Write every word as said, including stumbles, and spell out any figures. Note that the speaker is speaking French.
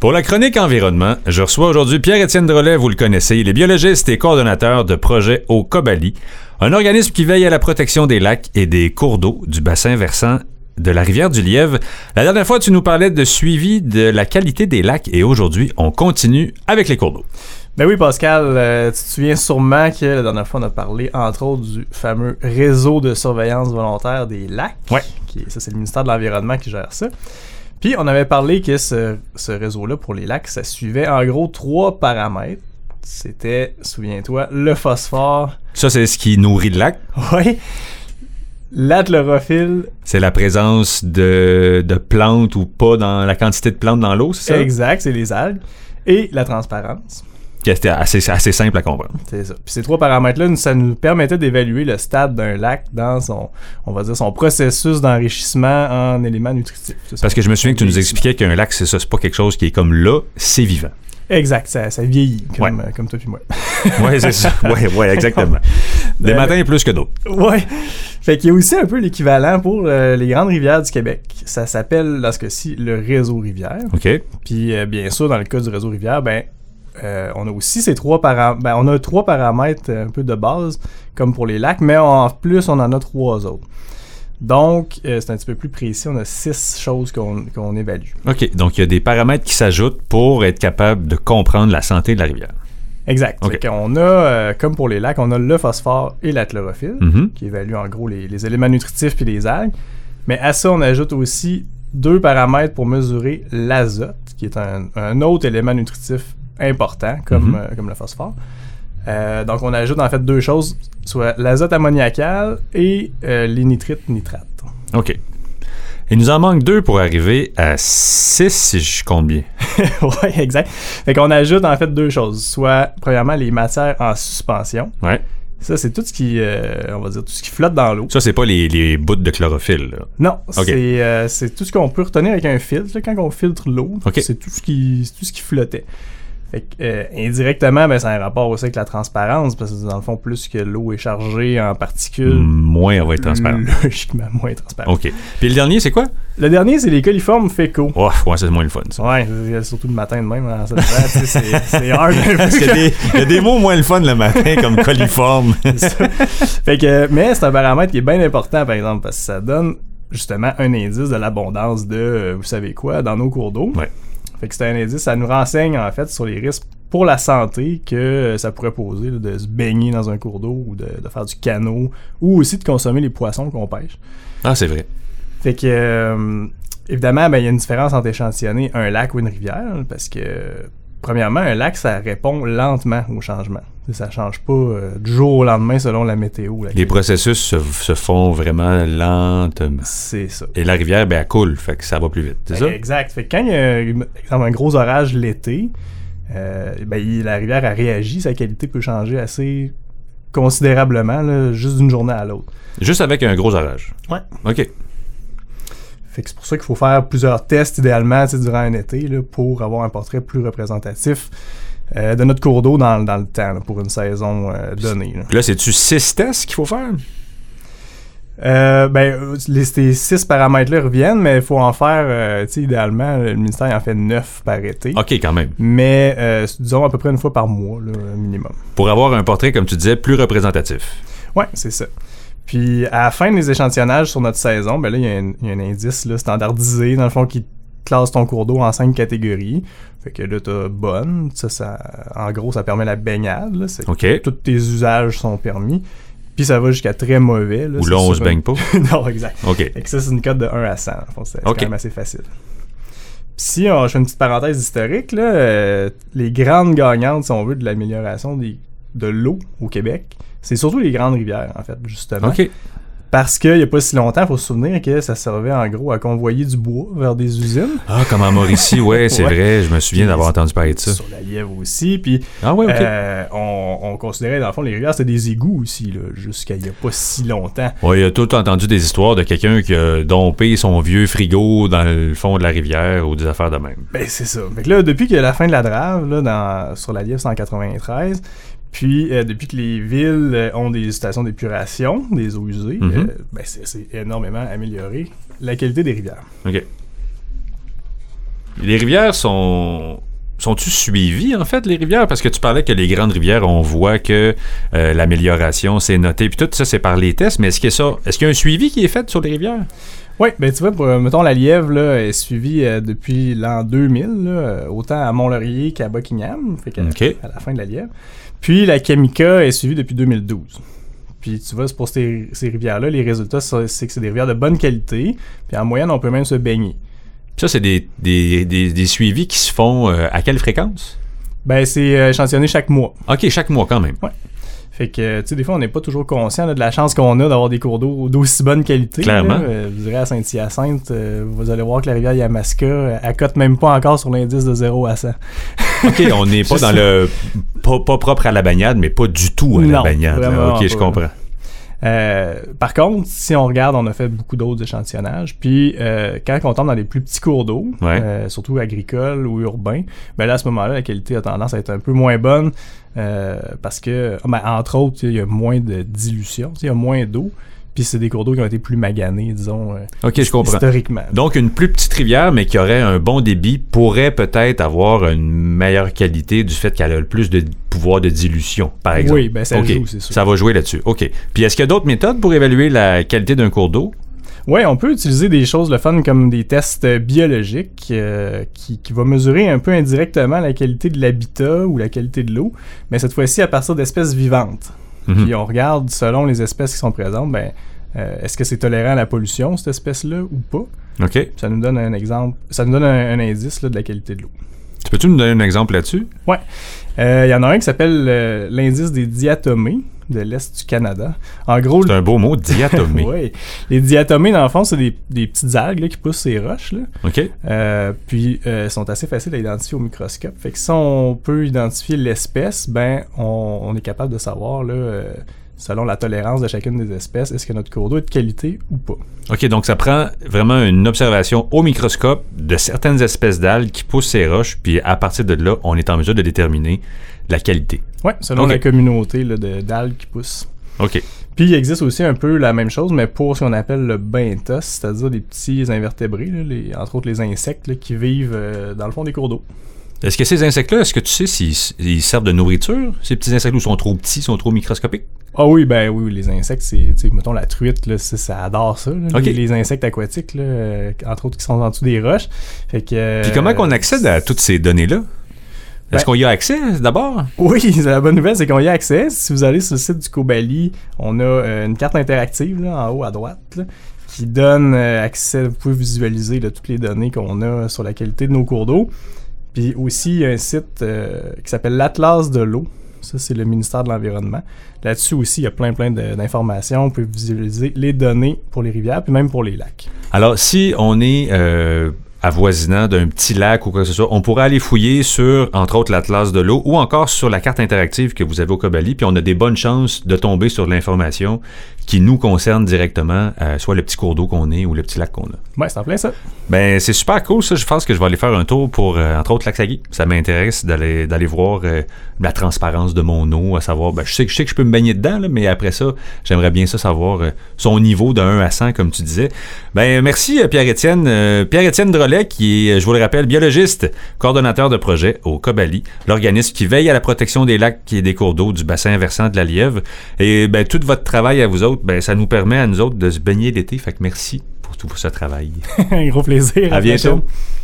Pour la chronique environnement, je reçois aujourd'hui Pierre-Étienne Drolet, vous le connaissez, il est biologiste et coordonnateur de projet au Cobali, un organisme qui veille à la protection des lacs et des cours d'eau du bassin versant de la rivière du Lièvre. La dernière fois, tu nous parlais de suivi de la qualité des lacs et aujourd'hui, on continue avec les cours d'eau. Ben oui, Pascal, euh, tu te souviens sûrement que la dernière fois, on a parlé, entre autres, du fameux réseau de surveillance volontaire des lacs. Ouais. Qui, ça, c'est le ministère de l'Environnement qui gère ça. Puis, on avait parlé que ce, ce réseau-là, pour les lacs, ça suivait en gros trois paramètres. C'était, souviens-toi, le phosphore. Ça, c'est ce qui nourrit le lac. Oui. La chlorophylle. C'est la présence de, de plantes ou pas dans la quantité de plantes dans l'eau, c'est ça? Exact, c'est les algues. Et la transparence. C'était assez, assez simple à comprendre. C'est ça. Puis ces trois paramètres-là, ça nous permettait d'évaluer le stade d'un lac dans son, on va dire, son processus d'enrichissement en éléments nutritifs. Parce que je me souviens que tu nous expliquais qu'un lac, c'est ça, c'est pas quelque chose qui est comme là, c'est vivant. Exact, ça, ça vieillit, comme, ouais. euh, comme toi puis moi. Oui, c'est ça. Oui, ouais, exactement. Des euh, matins plus que d'autres. Oui. Fait qu'il y a aussi un peu l'équivalent pour euh, les grandes rivières du Québec. Ça s'appelle, dans ce cas-ci, le réseau rivière. OK. Puis, euh, bien sûr, dans le cas du réseau rivière, ben, euh, on a aussi ces trois paramètres. Ben, on a trois paramètres un peu de base, comme pour les lacs, mais en plus, on en a trois autres. Donc, euh, c'est un petit peu plus précis. On a six choses qu'on, qu'on évalue. OK. Donc, il y a des paramètres qui s'ajoutent pour être capable de comprendre la santé de la rivière. Exact. Okay. On a, euh, comme pour les lacs, on a le phosphore et la chlorophylle, mm-hmm. qui évaluent en gros les, les éléments nutritifs puis les algues. Mais à ça, on ajoute aussi deux paramètres pour mesurer l'azote, qui est un, un autre élément nutritif important, comme, mm-hmm. euh, comme le phosphore. Euh, donc, on ajoute en fait deux choses, soit l'azote ammoniacal et euh, les nitrites nitrates. OK. Il nous en manque deux pour arriver à six, si je compte bien. Oui, exact. Fait qu'on ajoute en fait deux choses, soit premièrement les matières en suspension. Ouais. Ça, c'est tout ce qui, euh, on va dire, tout ce qui flotte dans l'eau. Ça, c'est pas les, les bouts de chlorophylle, là. Non, okay. c'est, euh, c'est tout ce qu'on peut retenir avec un filtre. Là, quand on filtre l'eau, okay. c'est tout ce qui, c'est tout ce qui flottait. Fait que, euh, indirectement, ben, ça a un rapport aussi avec la transparence, parce que dans le fond, plus que l'eau est chargée en particules, moins on va être transparent. Logiquement, moins transparent. OK. Puis le dernier, c'est quoi? Le dernier, c'est les coliformes fécaux. Oh, ouais, c'est moins le fun, ça. Ouais, surtout le matin de même. Hein, ça c'est, c'est, c'est hard. Parce qu'il y a, des, il y a des mots moins le fun le matin, comme coliforme. Fait que, mais c'est un paramètre qui est bien important, par exemple, parce que ça donne justement un indice de l'abondance de, euh, vous savez quoi, dans nos cours d'eau. Ouais. Fait que c'est un indice, ça nous renseigne en fait sur les risques pour la santé que euh, ça pourrait poser là, de se baigner dans un cours d'eau ou de, de faire du canot ou aussi de consommer les poissons qu'on pêche. Ah, c'est vrai. Fait que, euh, évidemment, ben, il y a une différence entre échantillonner un lac ou une rivière parce que, premièrement, un lac, ça répond lentement au changement. Ça change pas euh, du jour au lendemain selon la météo. Les processus se, se font vraiment lentement. C'est ça. Et la rivière, ben, elle coule, fait que ça va plus vite, c'est ben, ça? Exact. Fait que quand il y a, exemple, un gros orage l'été, euh, ben, il, la rivière a réagi, sa qualité peut changer assez considérablement, là, juste d'une journée à l'autre. Juste avec un gros orage? Ouais. OK. Fait que c'est pour ça qu'il faut faire plusieurs tests, idéalement, durant un été, là, pour avoir un portrait plus représentatif euh, de notre cours d'eau dans, dans le temps, là, pour une saison euh, donnée. Là, là c'est-tu six tests qu'il faut faire? Euh, ben, les, ces six paramètres-là reviennent, mais il faut en faire, euh, tu sais, idéalement, le ministère en fait neuf par été. OK, quand même. Mais, euh, disons, à peu près une fois par mois, là, minimum. Pour avoir un portrait, comme tu disais, plus représentatif. Ouais, c'est ça. Puis, à la fin des échantillonnages sur notre saison, ben là, il y, y a un indice là, standardisé, dans le fond, qui classe ton cours d'eau en cinq catégories. Fait que là, t'as bonne. Ça, ça, en gros, ça permet la baignade. Là. C'est OK. Tous tes usages sont permis. Puis ça va jusqu'à très mauvais. Là, ou là, on se baigne pas? Non, exact. OK. Fait que ça, c'est une cote de un à cent. Fond, c'est, c'est okay. quand même assez facile. Puis si on, je fais une petite parenthèse historique, là, euh, les grandes gagnantes, si on veut, de l'amélioration des, de l'eau au Québec, c'est surtout les grandes rivières, en fait, justement. OK. Parce qu'il n'y a pas si longtemps, il faut se souvenir que ça servait en gros à convoyer du bois vers des usines. Ah, comme en Mauricie, ouais, c'est ouais. vrai. Je me souviens d'avoir entendu parler de ça. Sur la Lièvre aussi. Puis, ah ouais, OK. Euh, on, on considérait, dans le fond, les rivières, c'était des égouts aussi, là, jusqu'à il n'y a pas si longtemps. Oui, il y a tout entendu des histoires de quelqu'un qui a dompé son vieux frigo dans le fond de la rivière ou des affaires de même. Ben, c'est ça. Fait que là, depuis qu'il y a la fin de la Drave, là, dans, sur la Lièvre cent quatre-vingt-treize, puis, euh, depuis que les villes euh, ont des stations d'épuration des eaux usées, mm-hmm. euh, ben c'est, c'est énormément amélioré la qualité des rivières. OK. Les rivières sont... Sont-tu suivies, en fait, les rivières? Parce que tu parlais que les grandes rivières, on voit que euh, l'amélioration, c'est noté, puis tout ça, c'est par les tests, mais est-ce qu'il y a ça, est-ce qu'il y a un suivi qui est fait sur les rivières? Oui, ben tu vois, pour, mettons, la Lièvre là, est suivie euh, depuis l'an deux mille, là, autant à Mont-Laurier qu'à Buckingham, fait qu'à okay. à la fin de la Lièvre. Puis la Kamika est suivie depuis deux mille douze. Puis tu vois, pour ces, ces rivières-là, les résultats, c'est que c'est des rivières de bonne qualité, puis en moyenne, on peut même se baigner. Ça, c'est des, des, des, des suivis qui se font euh, à quelle fréquence? Ben, c'est euh, échantillonné chaque mois. OK, chaque mois quand même. Ouais. Fait que, tu sais, des fois, on n'est pas toujours conscient là, de la chance qu'on a d'avoir des cours d'eau d'aussi bonne qualité. Clairement. Là. Euh, vous irez à Saint-Hyacinthe, euh, vous allez voir que la rivière Yamaska, elle cote même pas encore sur l'indice de zéro à cent. OK, on n'est pas dans le... Pas, pas propre à la baignade, mais pas du tout à non, la baignade. Là. OK, pas, je comprends. Euh, par contre, si on regarde, on a fait beaucoup d'autres échantillonnages. Puis, euh, quand on tombe dans les plus petits cours d'eau, ouais. euh, surtout agricoles ou urbains, ben là, à ce moment-là, la qualité a tendance à être un peu moins bonne euh, parce que, ben, entre autres, il y a moins de dilution, il y a moins d'eau. Puis c'est des cours d'eau qui ont été plus maganés, disons, euh, okay, je comprends. historiquement. Donc, une plus petite rivière, mais qui aurait un bon débit, pourrait peut-être avoir une meilleure qualité du fait qu'elle a le plus de pouvoir de dilution, par exemple. Oui, bien ça okay. joue, c'est sûr. Ça va jouer là-dessus. OK. Puis est-ce qu'il y a d'autres méthodes pour évaluer la qualité d'un cours d'eau? Oui, on peut utiliser des choses le fun comme des tests biologiques euh, qui, qui vont mesurer un peu indirectement la qualité de l'habitat ou la qualité de l'eau, mais cette fois-ci à partir d'espèces vivantes. Mm-hmm. Puis on regarde, selon les espèces qui sont présentes, ben, euh, est-ce que c'est tolérant à la pollution, cette espèce-là, ou pas? OK. Ça nous donne un exemple, ça nous donne un, un indice là, de la qualité de l'eau. Tu peux-tu nous donner un exemple là-dessus? Oui. Il euh, y en a un qui s'appelle euh, l'indice des diatomées de l'Est du Canada. En gros... C'est un beau mot, diatomée. Oui. Les diatomées, dans le fond, c'est des, des petites algues là, qui poussent ces roches. Là. OK. Euh, puis, euh, sont assez faciles à identifier au microscope. Fait que si on peut identifier l'espèce, ben, on, on est capable de savoir, là, euh, selon la tolérance de chacune des espèces, est-ce que notre cours d'eau est de qualité ou pas. OK, donc ça prend vraiment une observation au microscope de certaines espèces d'algues qui poussent ces roches, puis à partir de là, on est en mesure de déterminer la qualité. Oui, selon okay. la communauté là, de, d'algues qui poussent. OK. Puis il existe aussi un peu la même chose, mais pour ce qu'on appelle le benthos, c'est-à-dire des petits invertébrés, là, les, entre autres les insectes là, qui vivent euh, dans le fond des cours d'eau. Est-ce que ces insectes-là, est-ce que tu sais s'ils ils servent de nourriture? Ces petits insectes-là sont trop petits, sont trop microscopiques? Ah oui, ben oui, les insectes, c'est, tu sais, mettons la truite, là, ça, ça adore ça, là, okay. les, les insectes aquatiques, là, euh, entre autres qui sont en dessous des roches. Fait que, euh, puis comment qu'on accède à toutes ces données-là? Est-ce ben, qu'on y a accès, d'abord? Oui, la bonne nouvelle, c'est qu'on y a accès. Si vous allez sur le site du Cobali, on a euh, une carte interactive, là, en haut à droite, là, qui donne euh, accès, vous pouvez visualiser là, toutes les données qu'on a sur la qualité de nos cours d'eau. Puis aussi, il y a un site euh, qui s'appelle l'Atlas de l'eau. Ça, c'est le ministère de l'Environnement. Là-dessus aussi, il y a plein, plein de, d'informations. On peut visualiser les données pour les rivières, puis même pour les lacs. Alors, si on est euh, avoisinant d'un petit lac ou quoi que ce soit, on pourrait aller fouiller sur, entre autres, l'Atlas de l'eau ou encore sur la carte interactive que vous avez au Cobali, puis on a des bonnes chances de tomber sur de l'information qui nous concerne directement, euh, soit le petit cours d'eau qu'on est ou le petit lac qu'on a. Ouais, c'est en plein ça. Ben, c'est super cool, ça. Je pense que je vais aller faire un tour pour, euh, entre autres, Lac-Saguy. Ça m'intéresse d'aller, d'aller voir euh, la transparence de mon eau, à savoir, ben, je sais, je sais que je peux me baigner dedans, là, mais après ça, j'aimerais bien ça savoir euh, son niveau de un à cent, comme tu disais. Ben, merci, Pierre-Étienne. Euh, Pierre-Étienne Drolet, qui est, je vous le rappelle, biologiste, coordonnateur de projet au Cobali, l'organisme qui veille à la protection des lacs et des cours d'eau du bassin versant de la Lièvre. Et ben, tout votre travail à vous autres, ben, ça nous permet à nous autres de se baigner l'été. Fait que merci pour tout ce travail. Un gros plaisir. À, à bientôt. bientôt.